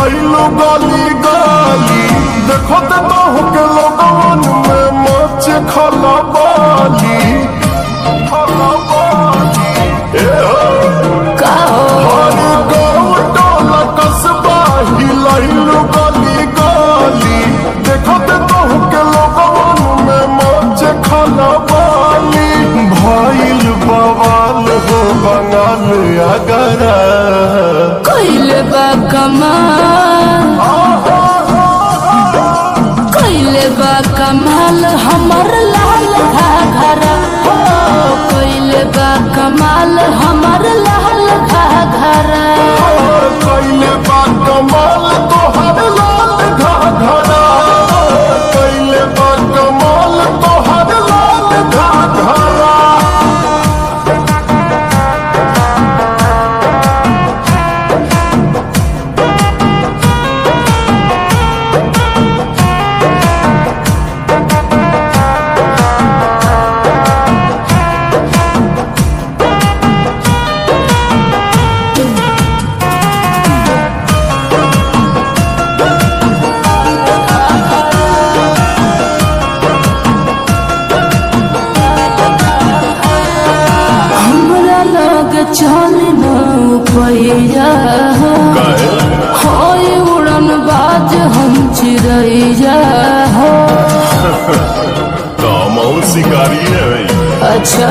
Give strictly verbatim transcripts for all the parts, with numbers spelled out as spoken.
हिलाइलो गली गली देखो तो बहु के लोगन में मच खलबली हर गाँव टोला कस्बा हिलाइलो गली गली देखो तो बहु के लोगन में मच खलबली भइल बवाल हो बंगाल अगरा कइले बा कमाल कइले बा कमाल हमर लाल घाघरा हो कइले बा कमाल हमर लाल घाघरा कइले बा कमाल तोहर लाल घाघरा कइले बा कमाल तोहर लाल घाघरा चल न पैया होय उड़न बाज हम चिड़ैया हो काम और शिकारी है अच्छा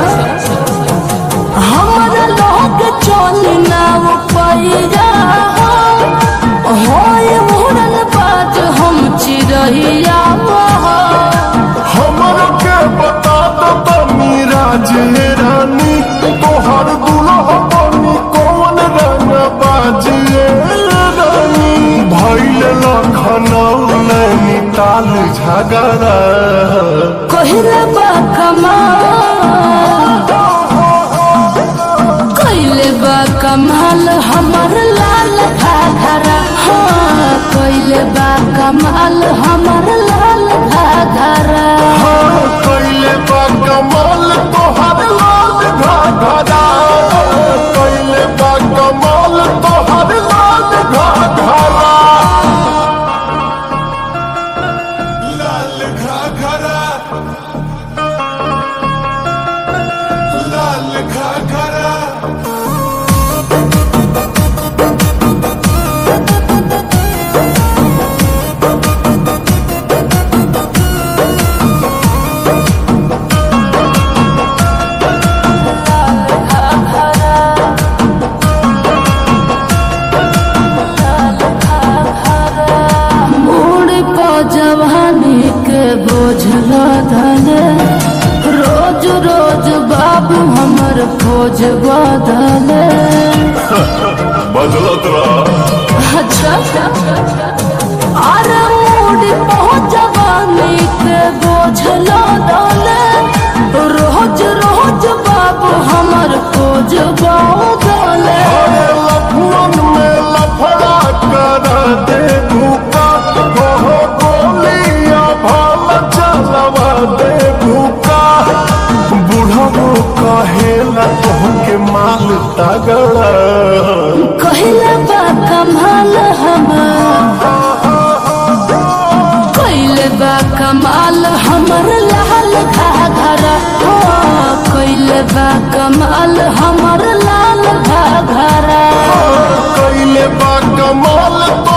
हमारा लोग चल न पैया होय उड़न बाज हम चिड़ैया हमर के बता दो तनी राज रानी तोहर दुल्हा बनी कौन रंग बाजिए रानी भइल लखनऊ नैनीताल झगड़ा कइले बा कमाल कइले बा कमाल हमर लाल घाघरा हाँ कइले बा कमाल हमर लाल घाघरा हाँ कइले बा कमाल तोहर लाल घाघरा कइले बा कमाल तोहर लाल घाघरा लाल घाघरा लाल घाघरा जवानी के बोझल धले रोज रोज बाबू हमर खोज बदले बदलत रहा अच्छा अरे मूड बहुत जवानी के बोझल धले रोज रोज बाबू हमर खोज बदले लफुअन में लफड़ा कर दे भूखा कहो गोलियां भाल चलवा दे भूखा बुढ़ो कहेला तोहके माल तगड़ा कइले बा कमाल हमर कइले बा कमाल हमर लाल घाघरा हो कइले बा कमाल हमर लाल घाघरा कइले बा कमाल।